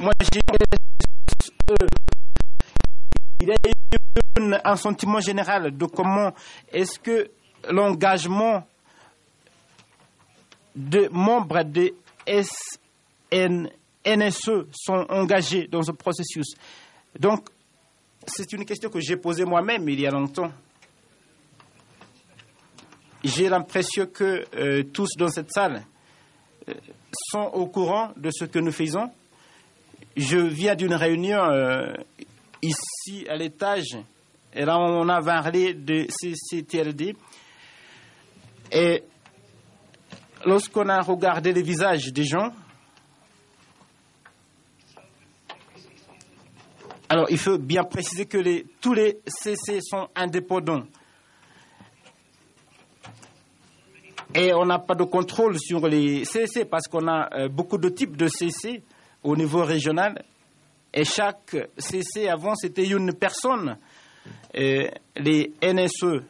moi, il y a eu un sentiment général de comment est-ce que l'engagement de membres de NSE sont engagés dans ce processus. Donc, c'est une question que j'ai posée moi-même il y a longtemps. J'ai l'impression que tous dans cette salle sont au courant de ce que nous faisons. Je viens d'une réunion ici à l'étage, et là on a parlé de CCTLD. Et lorsqu'on a regardé les visages des gens, alors il faut bien préciser que tous les CC sont indépendants. Et on n'a pas de contrôle sur les CC parce qu'on a beaucoup de types de CC au niveau régional. Et chaque CC avant, c'était une personne. Et les NSE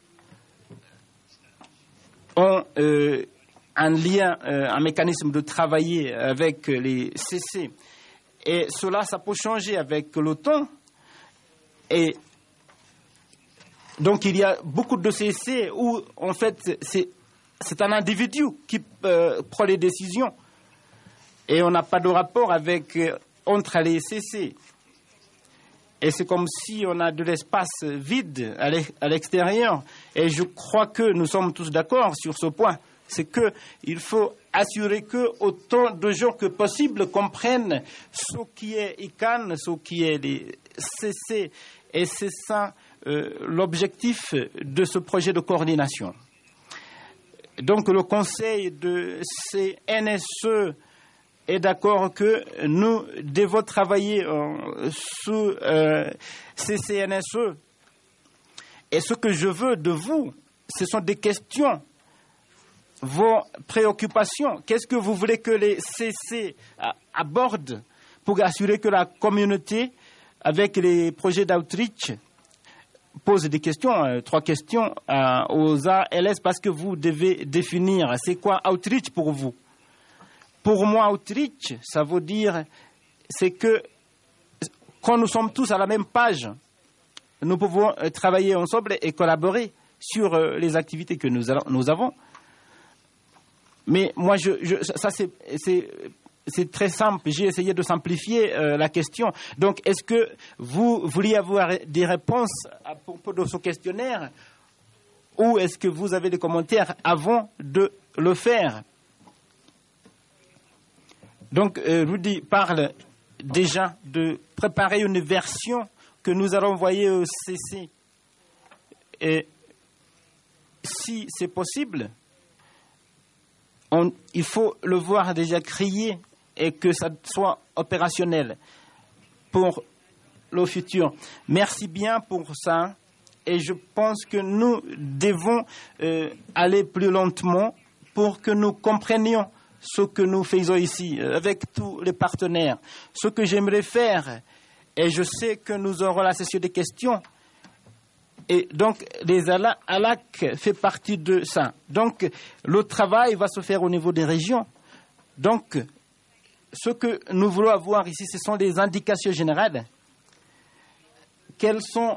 ont un lien, un mécanisme de travailler avec les CC. Et cela, ça peut changer avec le temps. Et donc, il y a beaucoup de CC où, en fait, c'est un individu qui prend les décisions. Et on n'a pas de rapport entre les CC. Et c'est comme si on a de l'espace vide à l'extérieur. Et je crois que nous sommes tous d'accord sur ce point. C'est qu'il faut assurer que autant de gens que possible comprennent ce qui est ICANN, ce qui est les CC. Et c'est ça l'objectif de ce projet de coordination. Donc le Conseil de CNSE est d'accord que nous devons travailler sous CCNSE. Et ce que je veux de vous, ce sont des questions, vos préoccupations. Qu'est-ce que vous voulez que les CC abordent pour assurer que la communauté, avec les projets d'outreach, pose des questions, 3 questions aux ALS, parce que vous devez définir c'est quoi outreach pour vous. Pour moi, outreach, ça veut dire c'est que quand nous sommes tous à la même page, nous pouvons travailler ensemble et collaborer sur les activités que nous avons. Mais moi, ça c'est très simple. J'ai essayé de simplifier la question. Donc, est-ce que vous vouliez avoir des réponses à propos de ce questionnaire ou est-ce que vous avez des commentaires avant de le faire? Donc, Rudy parle déjà de préparer une version que nous allons envoyer au CC. Et si c'est possible, il faut le voir déjà créé et que ça soit opérationnel pour le futur. Merci bien pour ça. Et je pense que nous devons aller plus lentement pour que nous comprenions ce que nous faisons ici avec tous les partenaires. Ce que j'aimerais faire, et je sais que nous aurons la session des questions, et donc les ALAC fait partie de ça. Donc le travail va se faire au niveau des régions. Donc ce que nous voulons avoir ici, ce sont des indications générales. Quels sont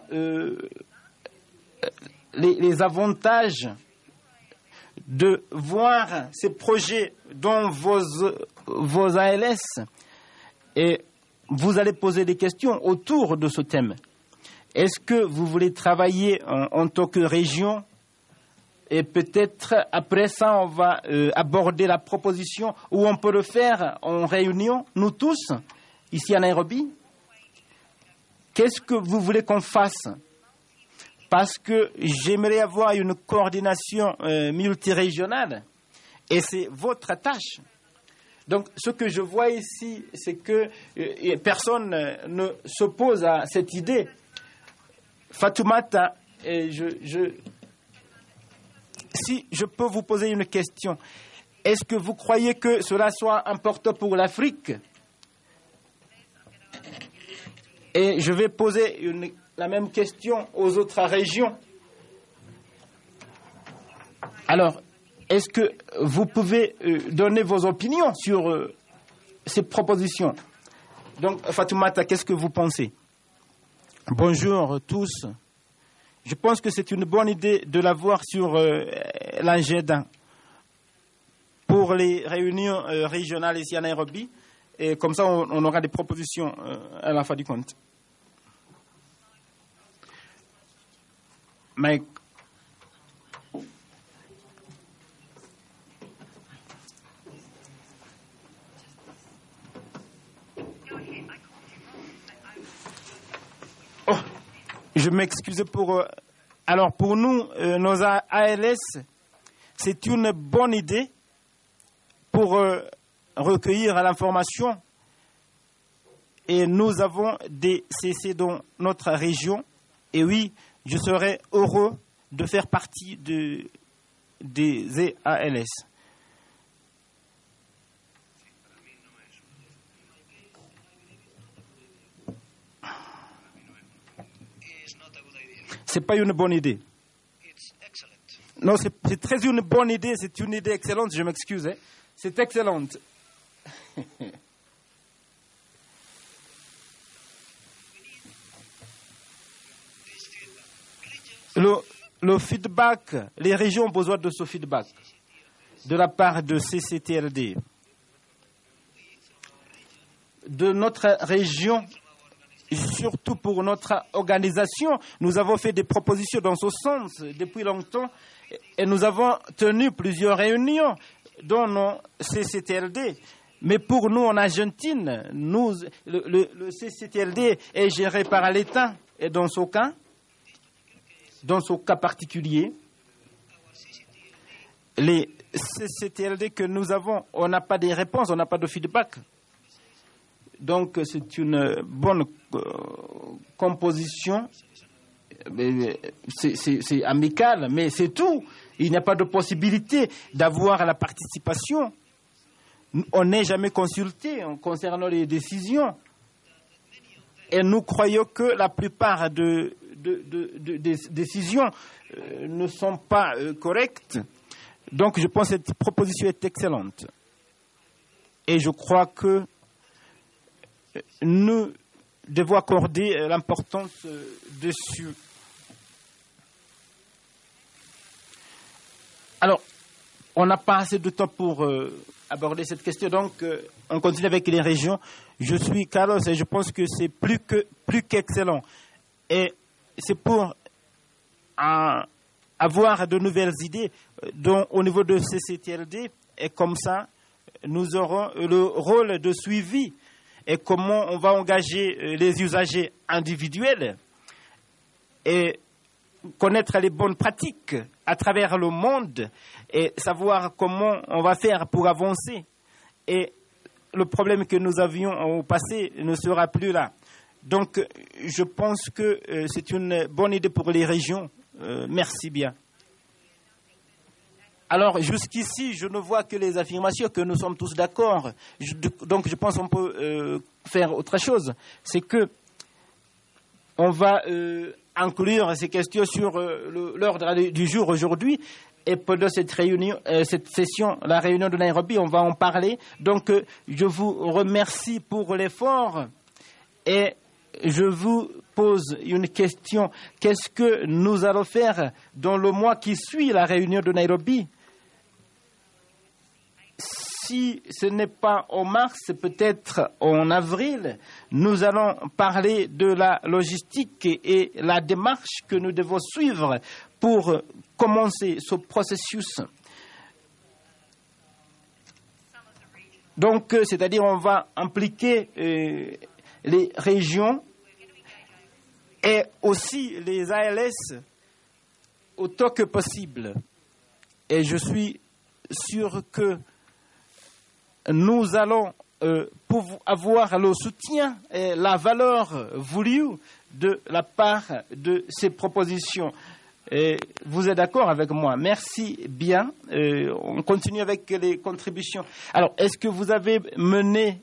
les avantages de voir ces projets dans vos ALS, et vous allez poser des questions autour de ce thème. Est-ce que vous voulez travailler en tant que région? Et peut-être après ça, on va aborder la proposition où on peut le faire en réunion, nous tous, ici à Nairobi. Qu'est-ce que vous voulez qu'on fasse? Parce que j'aimerais avoir une coordination multirégionale et c'est votre tâche. Donc, ce que je vois ici, c'est que personne ne s'oppose à cette idée. Fatoumata, si je peux vous poser une question, est-ce que vous croyez que cela soit important pour l'Afrique? Et je vais poser la même question aux autres régions. Alors, est-ce que vous pouvez donner vos opinions sur ces propositions? Donc, Fatoumata, qu'est-ce que vous pensez? Bonjour tous. Je pense que c'est une bonne idée de l'avoir sur l'AGEDA pour les réunions régionales ici à Nairobi. Et comme ça, on aura des propositions à la fin du compte. Mike. Oh, je m'excuse pour... alors, pour nous, nos ALS, c'est une bonne idée pour recueillir l'information. Et nous avons des CC dans notre région. Et oui, je serais heureux de faire partie des ALS. Ce n'est pas une bonne idée. Non, c'est très une bonne idée. C'est une idée excellente. Je m'excuse. Hein. C'est excellente. Le feedback, les régions ont besoin de ce feedback de la part de CCTLD. De notre région, surtout pour notre organisation, nous avons fait des propositions dans ce sens depuis longtemps et nous avons tenu plusieurs réunions dans nos CCTLD. Mais pour nous en Argentine, le CCTLD est géré par l'État et dans ce cas particulier, les CCTLD que nous avons, on n'a pas de réponses, on n'a pas de feedback. Donc c'est une bonne composition, c'est amical, mais c'est tout. Il n'y a pas de possibilité d'avoir la participation. On n'est jamais consulté concernant les décisions. Et nous croyons que la plupart des décisions ne sont pas correctes. Donc je pense que cette proposition est excellente. Et je crois que nous devons accorder l'importance dessus. Alors, on n'a pas assez de temps pour aborder cette question, donc on continue avec les régions. Je suis Carlos et je pense que c'est plus qu'excellent. Et c'est pour avoir de nouvelles idées au niveau de CCTLD, et comme ça, nous aurons le rôle de suivi et comment on va engager les usagers individuels et connaître les bonnes pratiques à travers le monde et savoir comment on va faire pour avancer. Et le problème que nous avions au passé ne sera plus là. Donc, je pense que c'est une bonne idée pour les régions. Merci bien. Alors, jusqu'ici, je ne vois que les affirmations, que nous sommes tous d'accord. Donc, je pense qu'on peut faire autre chose. C'est que on va inclure ces questions sur l'ordre du jour aujourd'hui. Et pendant cette réunion, cette session, la réunion de Nairobi, on va en parler. Donc, je vous remercie pour l'effort et je vous pose une question. Qu'est-ce que nous allons faire dans le mois qui suit la réunion de Nairobi? Si ce n'est pas en mars, peut-être en avril, nous allons parler de la logistique et la démarche que nous devons suivre pour commencer ce processus. Donc, c'est-à-dire on va impliquer les régions et aussi les ALS autant que possible. Et je suis sûr que nous allons avoir le soutien et la valeur voulue de la part de ces propositions. Et vous êtes d'accord avec moi? Merci bien. On continue avec les contributions. Alors, est-ce que vous avez mené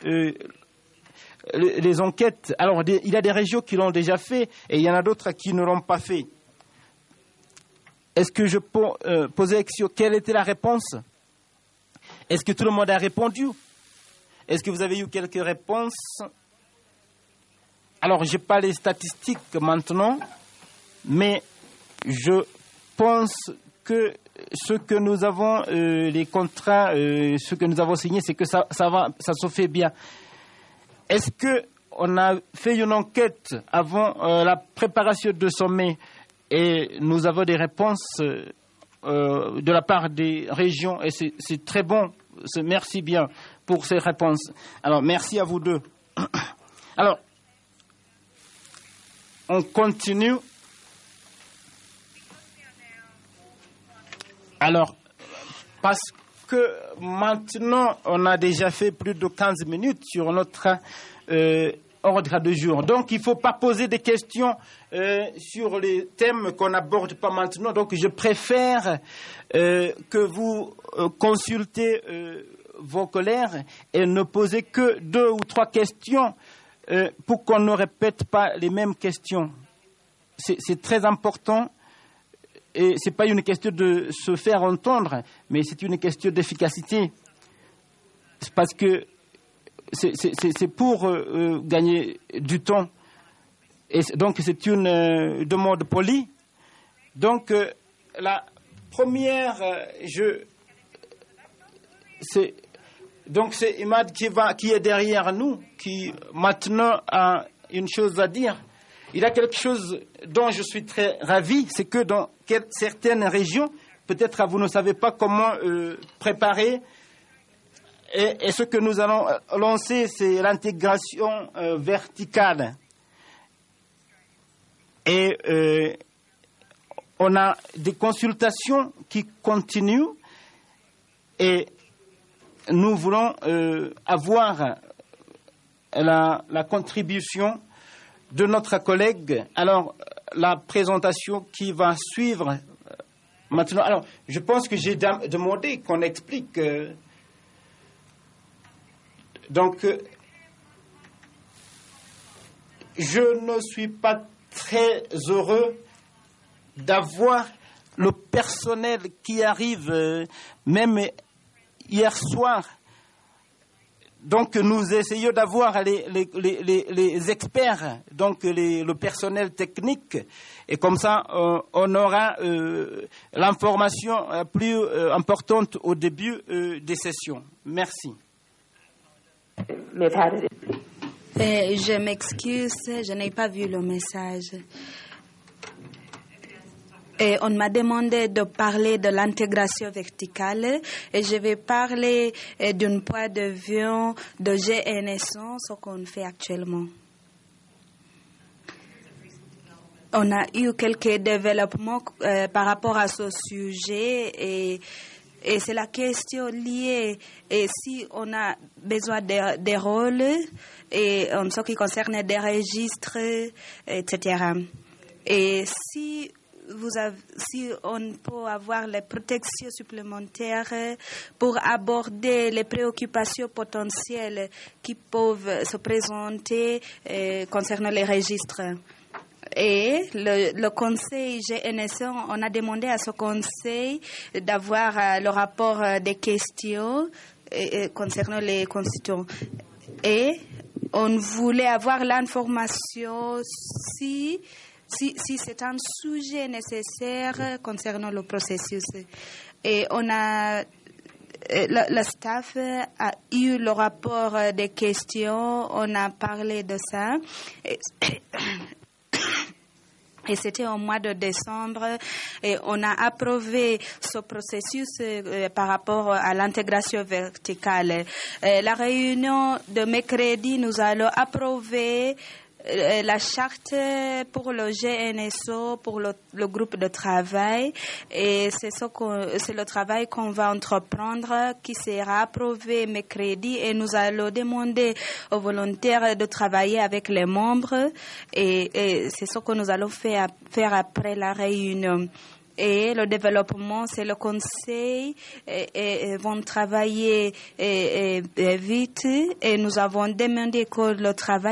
les enquêtes? Alors, il y a des régions qui l'ont déjà fait et il y en a d'autres qui ne l'ont pas fait. Est-ce que je peux poser la question? Quelle était la réponse? Est-ce que tout le monde a répondu? Est-ce que vous avez eu quelques réponses? Alors, je n'ai pas les statistiques maintenant, mais je pense que ce que nous avons, les contrats, ce que nous avons signé, c'est que ça se fait bien. Est-ce qu'on a fait une enquête avant la préparation de sommet et nous avons des réponses de la part des régions et c'est très bon. Merci bien pour ces réponses. Alors, merci à vous deux. Alors, on continue. Alors, parce que maintenant, on a déjà fait plus de 15 minutes sur notre ordre de jour. Donc, il ne faut pas poser des questions sur les thèmes qu'on n'aborde pas maintenant. Donc, je préfère que vous consultez vos collègues et ne posez que 2 ou 3 questions pour qu'on ne répète pas les mêmes questions. C'est très important. Et ce n'est pas une question de se faire entendre, mais c'est une question d'efficacité. C'est parce que c'est pour gagner du temps. Et donc, c'est une demande polie. Donc, la première, c'est Imad qui est derrière nous, qui maintenant a une chose à dire. Il y a quelque chose dont je suis très ravi, c'est que dans certaines régions, peut-être vous ne savez pas comment préparer, et ce que nous allons lancer, c'est l'intégration verticale. Et on a des consultations qui continuent, et nous voulons avoir la contribution de notre collègue. Alors, la présentation qui va suivre maintenant. Alors, je pense que j'ai demandé qu'on explique. Donc, je ne suis pas très heureux d'avoir le personnel qui arrive, même hier soir. Donc, nous essayons d'avoir les experts, donc le personnel technique, et comme ça, on aura l'information plus importante au début des sessions. Merci. Je m'excuse, je n'ai pas vu le message. Et on m'a demandé de parler de l'intégration verticale et je vais parler d'un point de vue de GNSO, ce qu'on fait actuellement. On a eu quelques développements par rapport à ce sujet et c'est la question liée et si on a besoin des rôles et en ce qui concerne des registres, etc. Et si on peut avoir les protections supplémentaires pour aborder les préoccupations potentielles qui peuvent se présenter concernant les registres. Et le conseil GNSO, on a demandé à ce conseil d'avoir le rapport des questions concernant les constituants. Et on voulait avoir l'information si c'est un sujet nécessaire concernant le processus. Et on a, le staff a eu le rapport des questions, on a parlé de ça. Et c'était au mois de décembre et on a approuvé ce processus par rapport à l'intégration verticale. La réunion de mercredi, nous allons approuver la charte pour le GNSO, pour le groupe de travail, et c'est le travail qu'on va entreprendre qui sera approuvé mercredi et nous allons demander aux volontaires de travailler avec les membres et c'est ce que nous allons faire après la réunion. Et le développement, c'est le conseil et vont travailler vite et nous avons demandé que le travail